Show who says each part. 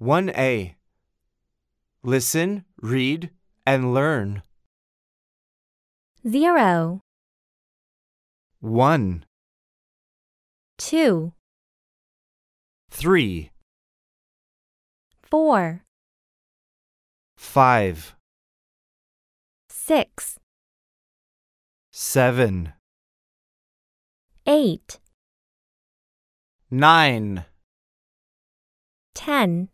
Speaker 1: 1A. Listen, read, and learn.
Speaker 2: 0,
Speaker 1: 1,
Speaker 2: 2,
Speaker 1: 3,
Speaker 2: 4,
Speaker 1: 5,
Speaker 2: 6,
Speaker 1: 7,
Speaker 2: 8,
Speaker 1: 9,
Speaker 2: 10.